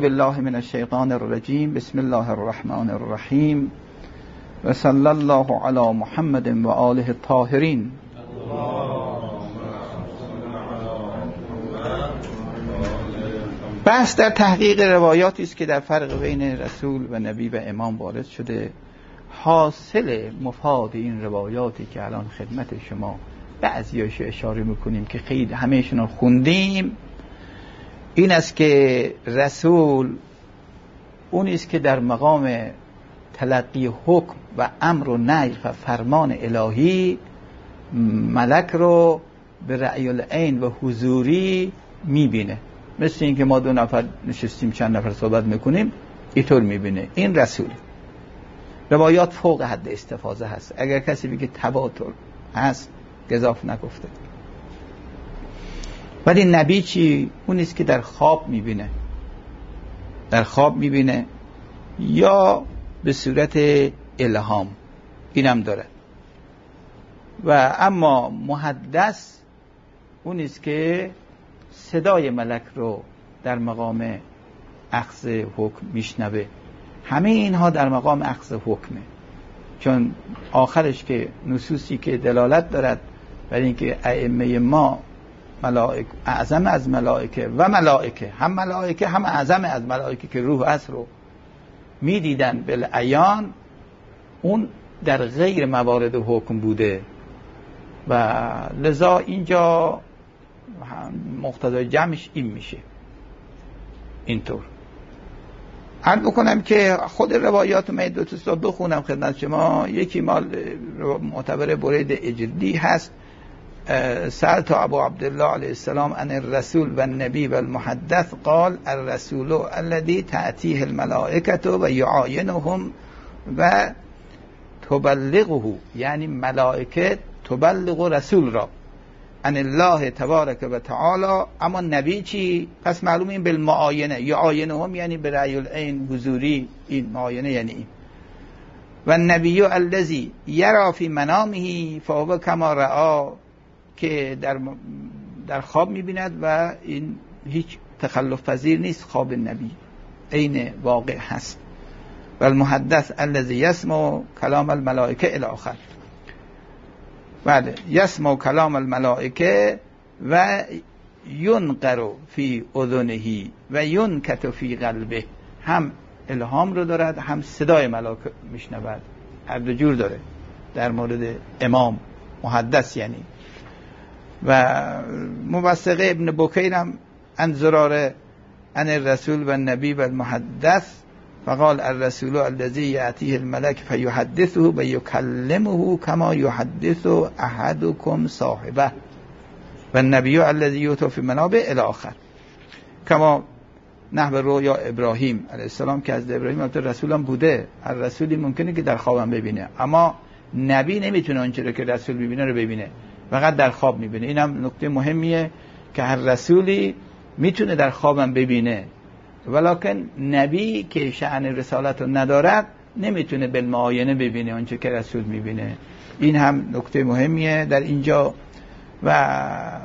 بالله من الشیطان الرجیم. بسم الله الرحمن الرحیم و صلی الله علی محمد و آله الطاهرین. بحث در تحقیق روایاتی است که در فرق بین رسول و نبی و امام وارد شده. حاصل مفاد این روایاتی که الان خدمت شما بعضیاش اشاره میکنیم که خیلی همه‌شون رو خوندیم، این است که رسول اونی است که در مقام تلقی حکم و امر و نهی و فرمان الهی ملک رو به رأی العین و حضوری میبینه. مثل این که ما دو نفر نشستیم چند نفر صحبت میکنیم اینطور میبینه. این رسول. روایات فوق حد استفاضه هست. اگر کسی بگه تواتر هست گزاف نگفته. ولی نبی چی؟ اون است که در خواب میبینه، در خواب میبینه یا به صورت الهام، اینم داره. و اما محدث اون است که صدای ملک رو در مقام اخذ حکم میشنوه. همه اینها در مقام اخذ حکمه، چون آخرش که نصوصی که دلالت دارد بر اینکه ائمه ما ملائکه اعظم از ملائکه و ملائکه هم اعظم از ملائکه که روح است رو میدیدن بالعیان، اون در غیر موارد حکم بوده و لذا اینجا مقتضای جمعش این میشه. اینطور عرض بکنم که خود روایات من دو تا بخونم خدمت شما. یکی مال معتبر برید اجردی هست. سألت ابو عبدالله علیه السلام عن الرسول و النبی و المحدث قال الرسول الذي تأتيه الملائکة و یعاینهم و تبلغه، یعنی ملائکه تبلغ رسول را عن الله تبارک و تعالی. اما نبی چی؟ پس معلوم این بالمعاینه، یعاینهم یعنی به رأی العین حضوری، این معاینه یعنی این. و النبی الذی یرا فی منامه فهو کما رآ، که در خواب میبیند و این هیچ تخلف پذیر نیست، خواب نبی عین واقع هست. و المحدث الذی یسمع کلام الملائکه الی آخر. بله، یسمع کلام الملائکه و ینقر فی اذنه و ینکت فی قلبه، هم الهام رو دارد هم صدای ملائکه میشنود، هر دو جور داره در مورد امام محدث. یعنی و موثقه ابن بکیر هم عن زراره عن الرسول و النبی و المحدث فقال الرسول الذي يأتيه الملك فيحدثه ويكلمه كما يحدث أحدكم صاحبه و النبی الذي يؤتى في منابه الى آخر. کما نحو رویا ابراهیم علیه السلام که از ابراهیم البته رسول هم بوده. هر رسولی ممکنه که در خوابم ببینه، اما نبی نمیتونه اونچه رو که رسول ببینه رو ببینه، فقط در خواب میبینه. اینم نکته مهمیه که هر رسولی میتونه در خوابم ببینه، ولکن نبی که شأن رسالت رو ندارد نمیتونه بالمعاینه ببینه اونچه که رسول میبینه. این هم نکته مهمیه در اینجا. و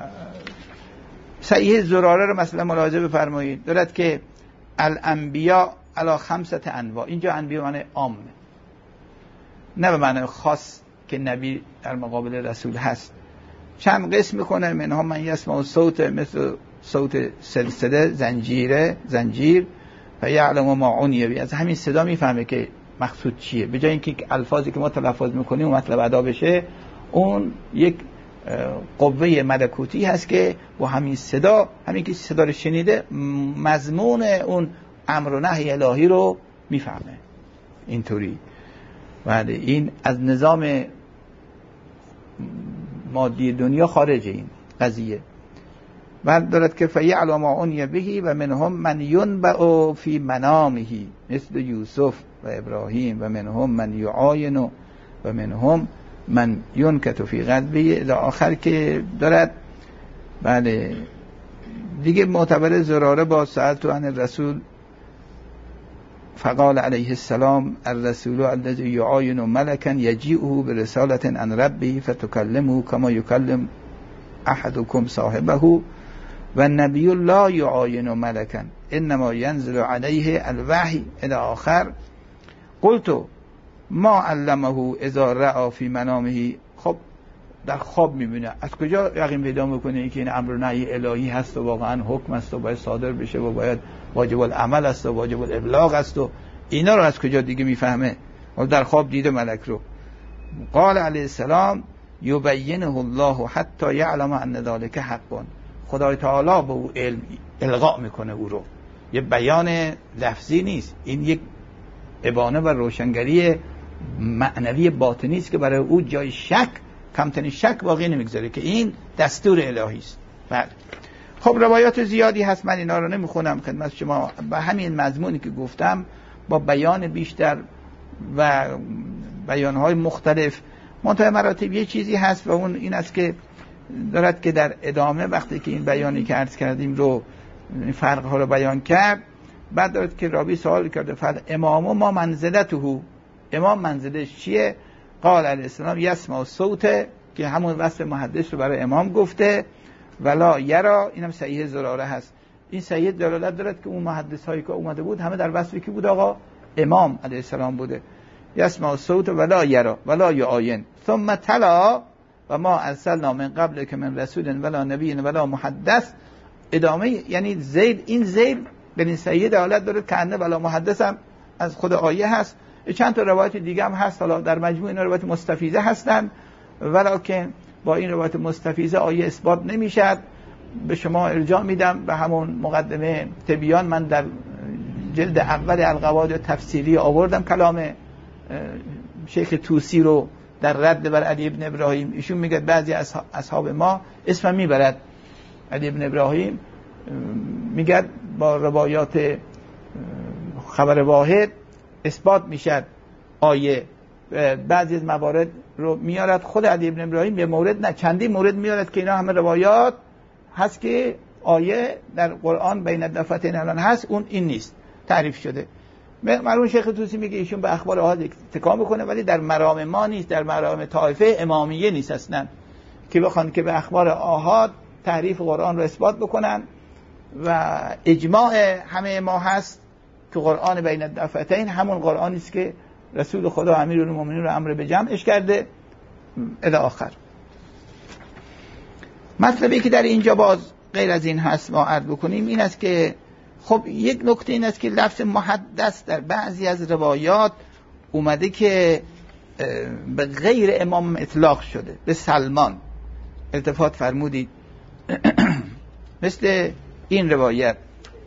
صحیح زراره رو مثلا ملاحظه بفرمایید، دارد که الانبیاء علی 5 انواع. اینجا انبیاء معنی عامه، نه به معنی خاص که نبی در مقابل رسول هست. چند قسم میکنه. منها من یسمع صوت مثل صوت سلسله زنجیر و یعلم ما عنی به، از همین صدا میفهمه که مقصود چیه، به جای اینکه الفاظی که ما تلفظ میکنیم و مطلب ادا بشه. اون یک قوه ملکوتی هست که با همین صدا، همین که صدا رو شنیده، مضمون اون امر و نهی الهی رو میفهمه. اینطوری. بعد این از نظام مادی دنیا خارج این قضیه. بعد دارد که فیعلم ما عنی به و منهم من ینبأ فی منامه مثل یوسف و ابراهیم و منهم من یعاین و منهم من ینکت فی قلبه الی آخر که دارد. بله دیگه معتبر زراره با سألت عن الرسول فقال علیه السلام الرسول الذی یعاین ملکا یجیئه برسالة عن ربه فتکلمه کما یکلم احدکم صاحبه و النبی لا یعاین ملکا انما ینزل علیه الوحی الی آخر. قلت ما علمه اذا رأى فی منامه. خب در خواب میبینه، از کجا یقین پیدا میکنه که این امر و نهی الهی هست و واقعا حکم است و باید صادر بشه و باید واجب العمل است و واجب الابلاغ است و اینا رو از کجا دیگه میفهمه؟ در خواب دیده ملک رو. قال علیه السلام یبینه الله حتی یعلم ان ذلک حق. خدای تعالی به او علم القا میکنه او رو، یه بیان لفظی نیست، این یک ابانه و روشنگری معنوی باطنی است که برای او جای شک، کمترین شک باقی نمیگذاره که این دستور الهی است. بله. خب روایات زیادی هست، من اینا رو نمیخونم خدمت شما، با همین مضمونی که گفتم با بیان بیشتر و بیانهای مختلف. منتهی مراتب یه چیزی هست و اون این است که دارد که در ادامه وقتی که این بیانی که عرض کردیم رو فرق ها رو بیان کرد، بعد دارد که راوی سوال کرده فل امام ما منزلته، امام منزلش چیه؟ قال علیه السلام یسمع صوت، که همون وصف محدث رو برای امام گفته، ولا یرا، اینم صحیح زراره هست. این صحیح دلالت دارد که اون محدث هایی که اومده بود همه در وصفی که بود آقا امام علیه السلام بوده. یسمع صوت ولا یرا ولا یعاین ثم تلا و ما ارسلنا من قبل که من رسول ولا نبی ولا محدث. ادامه یعنی زید، این زید به این صحیح دلالت داره که انه ولا محدث هم از خود آیه هست. چند تا روایت دیگه هم هست، حالا در مجموع این روایت مستفیضه هستن، ولکن با این روایت مستفیضه آیه اثبات نمیشد. به شما ارجاع میدم به همون مقدمه تبیان، من در جلد اول القواعد تفسیری آوردم کلام شیخ طوسی رو در رد بر علی ابن ابراهیم. ایشون میگه بعضی از اصحاب ما اسم میبرد علی ابن ابراهیم، میگه با روایات خبر واحد اثبات میشد آیه. بعضی از موارد رو میارد خود علی ابن ابراهیم، یه مورد نه چندی مورد میارد که اینا همه روایات هست که آیه در قرآن بین الدفتین الان هست، اون این نیست، تعریف شده. مرحوم شیخ طوسی میگه ایشون به اخبار آحاد اتکا میکنه، ولی در مرام ما نیست، در مرام طایفه امامیه نیست اصلا که بخوان که به اخبار آحاد تعریف قرآن رو اثبات بکنن. و اجماع همه ما هست که قرآن بین الدفتین همون قرآنی است که رسول خدا امیرالمومنین رو امر به جمعش کرده الی آخر. مطلبی که در اینجا باز غیر از این هست ما عرض بکنیم این است که خب یک نکته این است که لفظ محدث در بعضی از روایات اومده که به غیر امام اطلاق شده، به سلمان التفات فرمودید. مثل این روایت.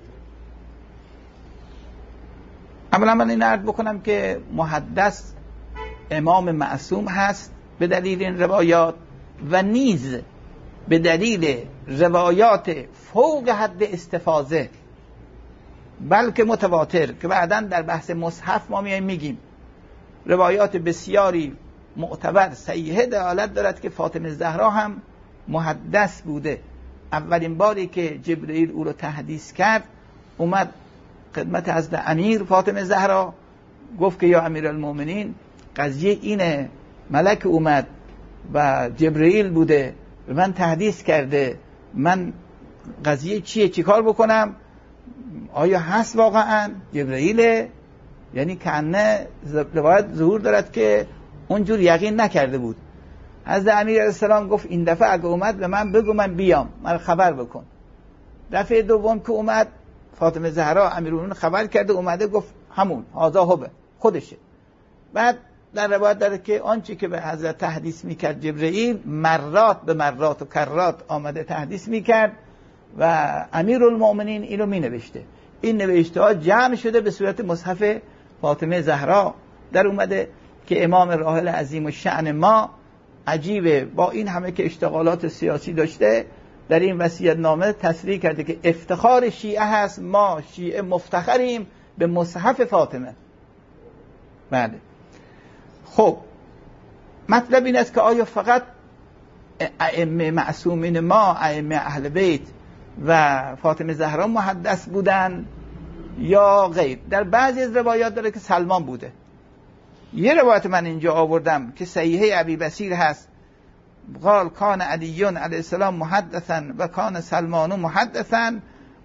اولا من این عرض بکنم که محدث امام معصوم هست به دلیل این روایات و نیز به دلیل روایات فوق حد استفاضه بلکه متواتر که بعداً در بحث مصحف ما میگیم روایات بسیاری معتبر صحیحه دلالت دارد که فاطمه زهرا هم محدث بوده. اولین باری که جبرئیل او رو تحدیث کرد اومد خدمت حضرت امیر فاطمه زهرا گفت که یا امیرالمومنین قضیه اینه، ملک اومد و جبرئیل بوده به من تحدیث کرده، من قضیه چیه، چیکار بکنم؟ آیا هست واقعا جبرئیل؟ یعنی کنه روایت ظهور دارد که اونجور یقین نکرده بود. حضرت امیر علیه السلام گفت این دفعه اگه اومد به من بگو من بیام، من خبر بکن. دفعه دوم که اومد فاطمه زهرا امیرالمومنین خبر کرده اومده گفت همون هذا هو خودشه. بعد در روایت داره که آنچه که به حضرت تحدیث میکرد جبرئیل مرات به مرات و کرات آمده تحدیث میکرد و امیرالمومنین اینو مینوشته. این نوشته ها جمع شده به صورت مصحف فاطمه زهرا در اومده که امام راحل عظیم الشأن ما عجیبه با این همه که اشتغالات سیاسی داشته در این وصیت نامه تصریح کرده که افتخار شیعه هست، ما شیعه مفتخریم به مصحف فاطمه. بله. خب مطلب این است که آیا فقط ائمه معصومین ما، ائمه اهل بیت و فاطمه زهرا محدث بودن یا غیر؟ در بعضی از روایات داره که سلمان بوده. یه روایت من اینجا آوردم که صحیحه ابی بصیر هست، قال کان علی علیه السلام محدثا و کان سلمان محدثا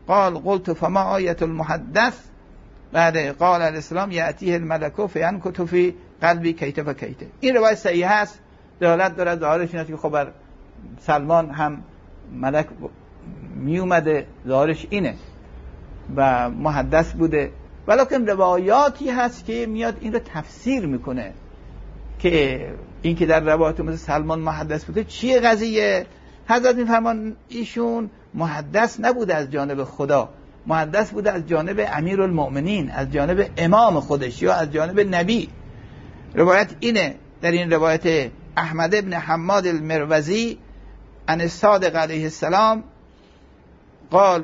قال قلت فما آیة المحدث بعد قال علیه السلام یأتیه الملک فینکت فی قلبی کیته و کیته. این روایت صحیح هست، دلالت دارد ظاهرش این است که خب بر سلمان هم ملک می اومده، ظاهرش اینه و محدث بوده. ولیکن روایاتی هست که میاد این رو تفسیر میکنه که این که در روایات مثل سلمان محدث بوده چیه قضیه. حضرت میفرمان ایشون محدث نبوده از جانب خدا، محدث بوده از جانب امیرالمؤمنین، از جانب امام خودش یا از جانب نبی. روایت اینه، در این روایت احمد ابن حماد المروزی عن الصادق علیه السلام قال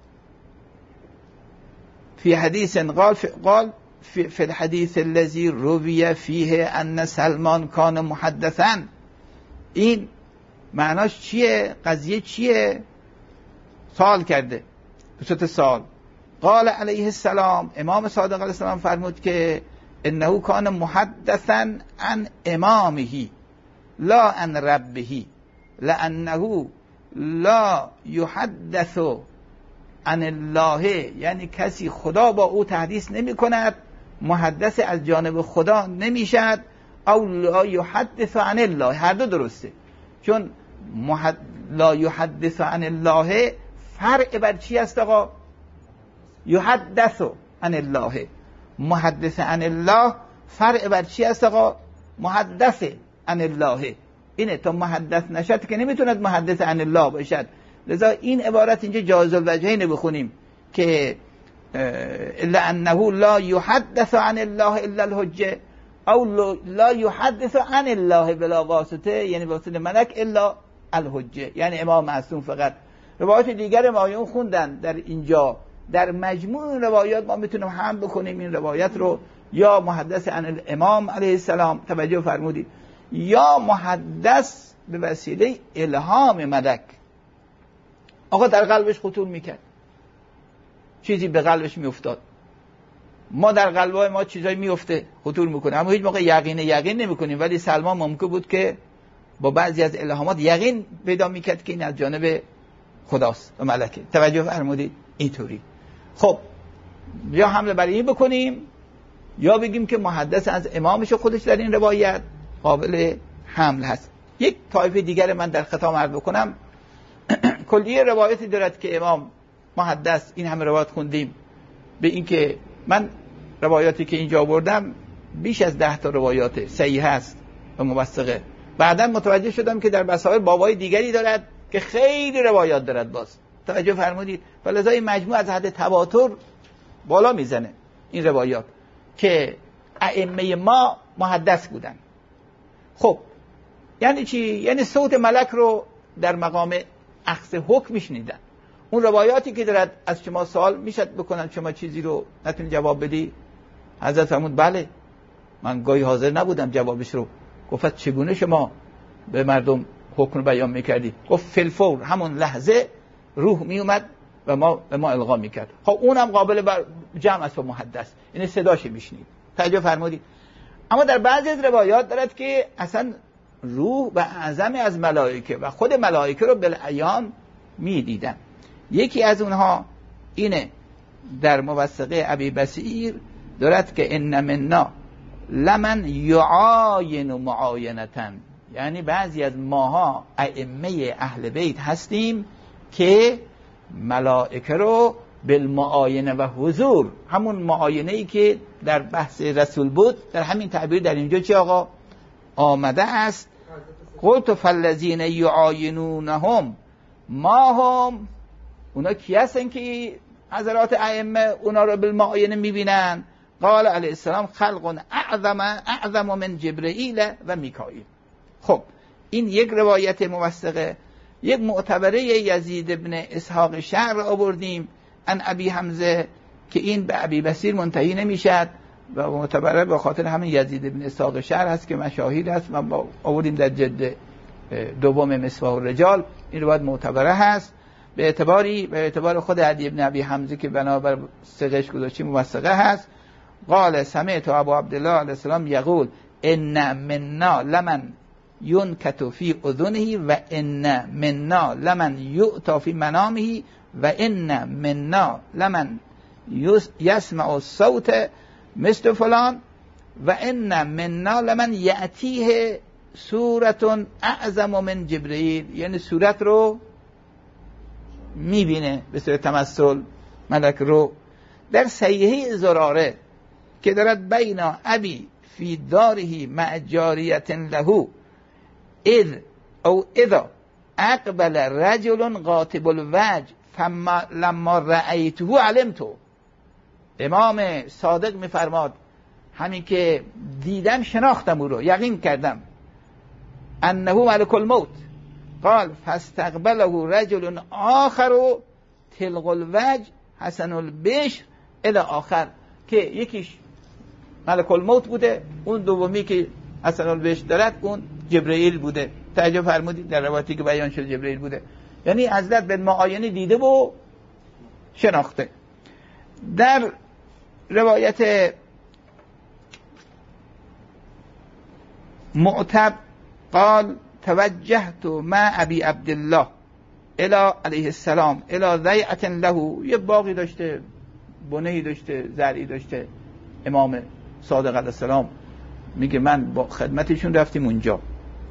في حديث قال في الحديث الذي روي فيه ان سلمان كان محدثا. این معناش چیه؟ قضیه چیه؟ سوال کرده، به صورت سوال. قال علیه السلام، امام صادق علیه السلام فرمود که انه کان محدثا عن امامه لا عن ربه لانه لا یحدث عن الله، یعنی کسی خدا با او تحدیث نمی کند، محدث از جانب خدا نمیشد، او لا یحدث عن الله، هر دو درسته. چون لا یحدث عن الله فرع بر چی است آقا؟ یحدث عن الله. محدث عن الله فرع بر چی است آقا؟ محدث عن الله. اینه، تا محدث نشد که نمیتوند محدث عن الله باشد. لذا این عبارت اینجا جایز الوجهین بخونیم که الا انه لا یحدث عن الله الا الحجه، او لا یحدث عن الله بلا واسطه، یعنی واسطه ملک الا الحجه، یعنی امام معصوم فقط. روایات دیگر مایون خوندن در اینجا. در مجموع روایات ما میتونیم هم بکنیم این روایت رو یا محدث عن الامام علیه السلام، توجه فرمودید، یا محدث به وسیله الهام ملک. آقا در قلبش خطور میکرد، چیزی به قلبش میافتاد. ما در قلبای ما چیزایی میفته، خطور میکنه، اما هیچ موقع یقین نمیکنیم. ولی سلمان ممکن بود که با بعضی از الهامات یقین پیدا میکرد که این از جانب خداست و ملکه. توجه فرمودید؟ اینطوری. خب یا حمله بر این بکنیم یا بگیم که محدث از امامش خودش در این روایت قابل حمل هست. یک طایفه دیگر من در ختام عرض بکنم. کلیه روایتی دارد که امام محدث، این همه روایت خوندیم، به این که من روایاتی که اینجا آوردم بیش از 10 تا روایات صحیح هست و موثقه. بعدا متوجه شدم که در بصائر بابای دیگری دارد که خیلی روایات دارد. باز توجه فرمودید؟ ولذا این مجموع از حد تواتر بالا میزنه این روایات که ائمه ما محدث بودن. خب یعنی چی؟ یعنی صوت ملک رو در مقام اخذ حکم میشنیدن. اون روایاتی که دارد از شما سوال میشد بکنن، شما چیزی رو نتونی جواب بدی، حضرت فرمود بله، من گاهی حاضر نبودم جوابش رو. گفت چگونه شما به مردم حکم بیان میکردی؟ گفت فلفور، همون لحظه روح میومد و به ما القا میکرد. خب اونم قابل بر جمع است و محدث، این صداش میشنید. توجه فرمودید؟ اما در بعضی از روایات دارد که اصلا روح و اعظم از ملائکه و خود ملائکه رو بالعیان میدیدن. یکی از اونها اینه، در موثقه ابی بصیر دارد که ان منا لمن یعاین معاینتن، یعنی بعضی از ماها ائمه اهل بیت هستیم که ملائکه رو بالمعاینه و حضور، همون معاینه‌ای که در بحث رسول بود، در همین تعبیر در اینجا چی آقا آمده است؟ قلت فالذین یعاینونهم ما هم، اونا کی هستن که حضرات ائمه اونا رو بالمعاینه میبینن؟ قال علیه السلام خلق اعظم من جبرئیل و میکائیل. خب این یک روایت موثقه. یک معتبره یزید ابن اسحاق شعر را آوردیم ان ابی حمزه که این به ابی بصیر منتهی نمیشد و معتبره به خاطر همین یزید ابن اسحاق شعر هست که مشاهیر هست. ما آوردیم در جلد دوم مصباح الرجال، این روایت معتبره هست به اعتبار خود عدی ابن ابی حمزه که بنابر ثقه‌اش گذاشتیم موثقه هست. قال سمعت ابو عبدالله علیه السلام یقول ان منا لمن ینکت فی اذنه و ان منا لمن یؤتی فی منامه و ان منا لمن یسمع الصوت مثل فلان و ان منا لمن یأتیه صورت اعظم من جبرئیل. یعنی صورت رو میبینه به صورت تمثل ملک رو. در صحیحه زراره که دارد بین ابی فی داره مع جاریت له اذا اقبل رجل قاطب الوجه لما رأیته علمتو. امام صادق میفرماد همین که دیدم شناختم او رو، یقین کردم انه ملک الموت. قال فاستقبله رجل آخر تلق الوجه حسن البشر الی آخر، که یکیش ملک الموت بوده، اون دومی که حسن البشر دارد اون جبرئیل بوده. تعجب فرمودید در روایتی که بیان شد جبرئیل بوده، یعنی حضرت به معاینه دیده و شناخته. در روایت معتب قال توجهت مع ابی عبدالله الی علیه السلام الی ضیعة له. یه باغی داشته، بنهی داشته، زرعی داشته. امام صادق علیه السلام میگه من با خدمتشون رفتیم اونجا.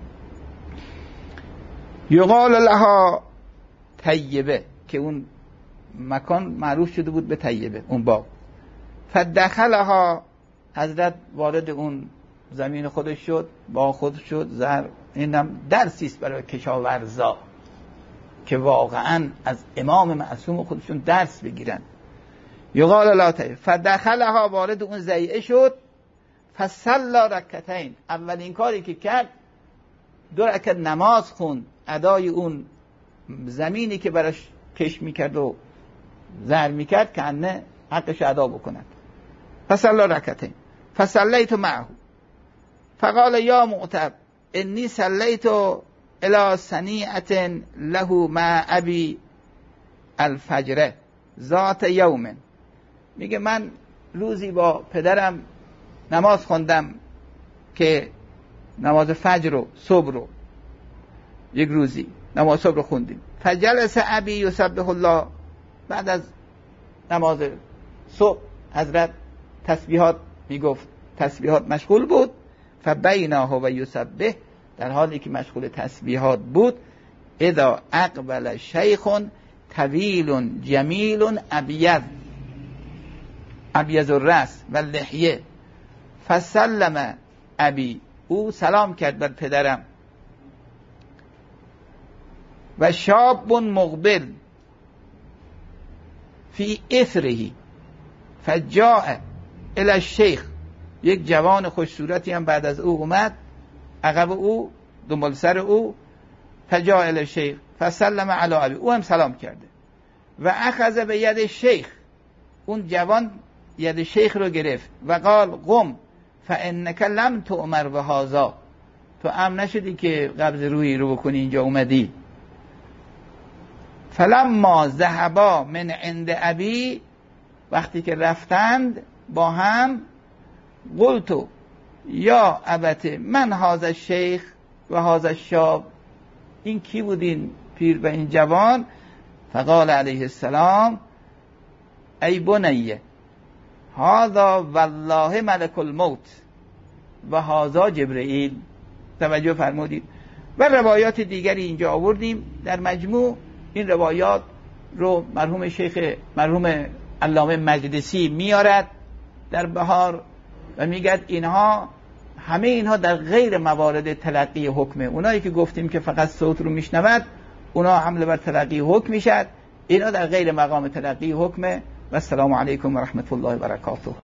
یقال لها طیبه، که اون مکان معروف شده بود به طیبه، اون باغ. فدخلها، حضرت وارد اون زمین خودش شد، باغ خودش شد، زرع. اینم درسی است برای کشاورزا که واقعا از امام معصوم خودشون درس بگیرن. یقال لا طیبه فدخلها، وارد اون ضیعه شد. فصلی رکعتین، اولین کاری که کرد 2 رکعت نماز خوند، ادای اون زمینی که براش کش میکرد و زرع میکرد که انه حقش ادا بکند. فصلی رکعتین فصلیت معه فقال یا معتب انی صلیت الی صنیعة له مع ابی الفجر ذات یوم. میگه من روزی با پدرم نماز خوندم، که نماز فجر رو، صبح رو، یک روزی نماز صبح رو خوندیم. فجلس ابی یسبح الله، بعد از نماز صبح حضرت تسبیحات میگفت، تسبیحات مشغول بود. فبینه و یسبح، در حالی که مشغول تسبیحات بود، اذا اقبل شیخ طویل جمیل ابیض الراس و اللحیه فسلم ابی، او سلام کرد بر پدرم. و شاب مقبل فی اثره فجاء الی الشیخ، یک جوان خوش صورتی هم بعد از او اومد عقب او، دنبال سر او. فجاء الی الشیخ فسلم علی ابی، او هم سلام کرده. و اخذ به ید شیخ، اون جوان ید شیخ رو گرفت و قال قم فانک لم تؤمر بهذا، تو امر نشدی که قبض روحی رو بکنی، اینجا اومدی. فلما ذهبا من عند ابی، وقتی که رفتند با هم، قلتو یا ابت من هذا الشیخ و هذا الشاب، این کی بودین پیر و این جوان؟ فقال علیه السلام ای بنیه هذا والله ملک الموت و هذا جبرئیل. توجه فرمودید. و روایات دیگری اینجا آوردیم. در مجموع این روایات رو مرحوم علامه مجلسی میارد در بهار و میگد اینها همه اینها در غیر موارد تلقی حکمه. اونایی که گفتیم که فقط صوت رو میشنود، اونا حمله بر تلقی حکم میشد. اینا در غیر مقام تلقی حکمه. و السلام علیکم و رحمت الله و برکاته.